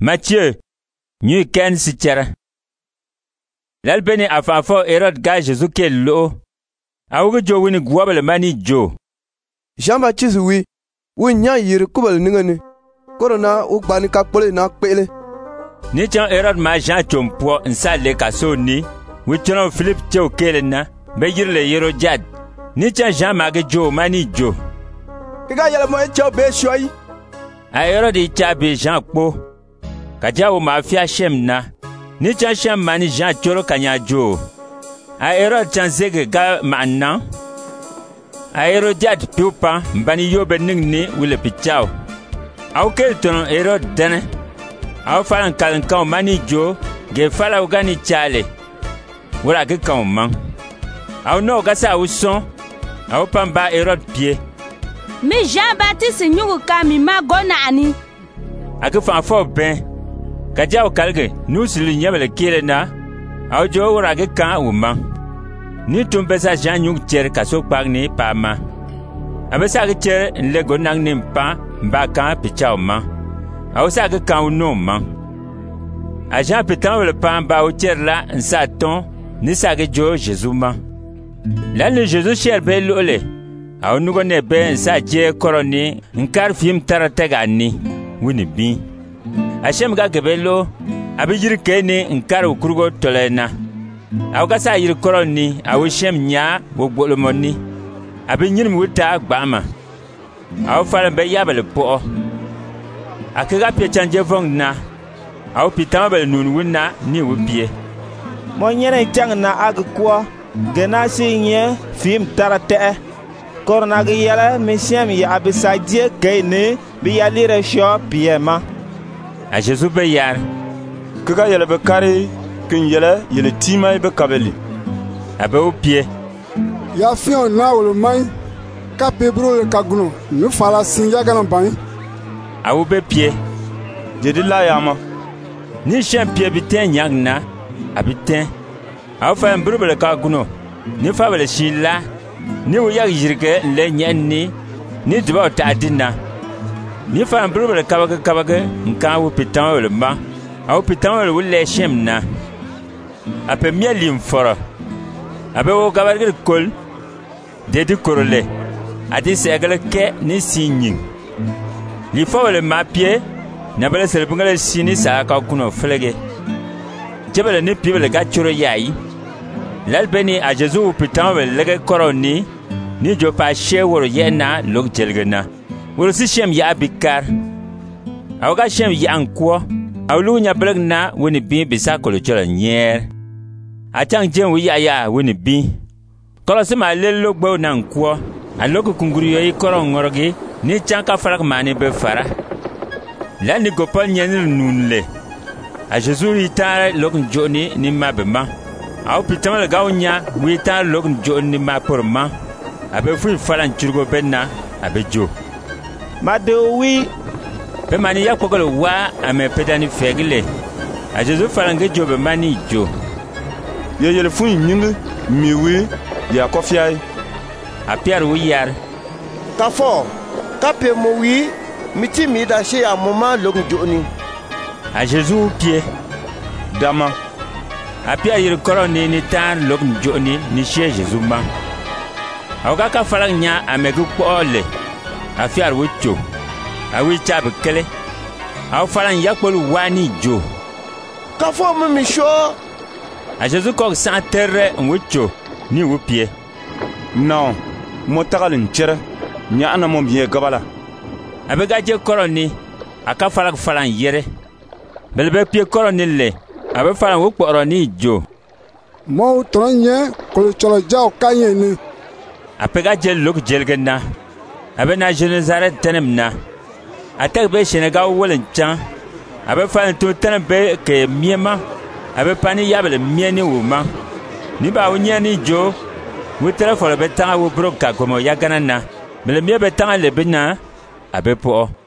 Matthieu, New Ken Sichera. L'albeni afafo Herod ga Jésus ke lo. Awugo jo wini gwabele mani jo. Jean-Baptiste wi nya yiri kubal ningani. Korona ugbani kakpole na kpele. Ni chan Herod ma Jean chompo nsa le kaso ni. Wi chono Philip cho kele na. Be yirle Herodiad. Ni chan Jean ma ge jo mani jo. Kiga yele mo cho be shoyi. A Herod cha be Jean kpo. Kajawo mafia shem na. Ni chan shem mani Jean choro kanya jo. A Herod chan zege ga ma'na. A Herodiad piupa mbani yobe ningni wile pichao. Au kel tono Herod dene. Au falan kalankan mani jo ge fala ugani chale. Wala ge kan man. Au no gasa uson. Au pamba Herod pie. Mi Jean-Baptiste nyugu kami magona ani. Ake fan fo ben. Kajaw kalge nusili nyabele kile na. Au jo wala ge kan uma. Ni tumpesa Jean nyug cher kaso pagni pa ma. Abesa ge cher nle go nang nimpa mba kan pichao ma. Au sa ge kan no ma. A Jean pitan le pa mba o cher la nsa ton ni sa ge jo Jésus ma. La le Jésus cher be lole. Au nugo ne be nsa je koroni nkar film taratega ni wini bi. Hashem ga gebelo abijiri kene nkar ukurugo tolena. Au gasa yiri koroni au shem nya wogbolomoni. Abinyirim wuta gbama. Au fala be yabele po. Akiga pie chanje vong na. Au pitama bele nun wuna ni wupie. Mo nyene chang na agkwa gena sinye film tarate. Korona ge yala mesiem ya abisadie kene bi yalire sho piema. A Jésus be yar. Kiga yele be kari kin yele tima be kabeli. Abe o pie. Ya fion na wolo mai ka pebro le kaguno nu fala sinja ganan ban. A o be pie. Jedi la yama. Ni champie biten nyagna abiten. A fa mbru le kaguno. Ni fa bele shila. Ni wo yag jirge le nyanni ni duba ta dinna. Ni fa mbru le kabaga nka wo pitan le ma. A wo pitan le wulle shemna. Ape mielim foro. Abe wo gabargir kol dedi korole adi segale ke ni sinyin li fo le mapie na bele selbungale sini sa ka kuno flege jebele ni pibele ga churo yayi lalbeni a Jésus pitan le lege koroni ni jo pa she woro yena log jelgena woro si shem ya bikar awga shem ya anko awlu nya blegna woni bi bisa kolo choro nyer atang jen wi ya woni bi kolosi ma lello gbo na nko aloko kunguriyo yi koro ngorogi ni chanka farak mani be fara la ni gopal nyenil nunle a Jésus ita lokun joni ni mabe ma aw pitama gawnya wi ta lokun joni ma porma abe fu falan churgo benna abe jo Mado wi be mani yakogolo wa ame pedani fegle a Jésus falange jo be mani jo Yele fu nyingi miwi ya kofiai. A Pierre wiyar. Kafo kape mo wi miti mi da she ya moma logun joni. A Jésus pie. Dama. A Pierre yir koroni ni tan logun joni ni she Jésus ma. Awga ka falang nya amegu kwole. A Pierre wucho. A wi chabe kele. Aw falang yakpol wani jo. Kafo mo mi sho. A Jésus kok san terre wucho ni wupie. Non, mo tagalin chere nya ana mo biye gabala. Abega je koroni aka falang falang yere. Belbe pie koroni le. Abe falang wukpo oroni jo. Mo tronye ko cholo jaw kanye ni. Apega je lok jelgena. Abe na Jerusalem tenemna. Atek be Senegal wolen chan. Abe falang to tenembe ke miema. Abe pani yabele mieni wuma. Ni ba wunya ni jo. Wutere folo be tanga wo broka komo yagana na. Mele mie be tanga le bina. Abe po.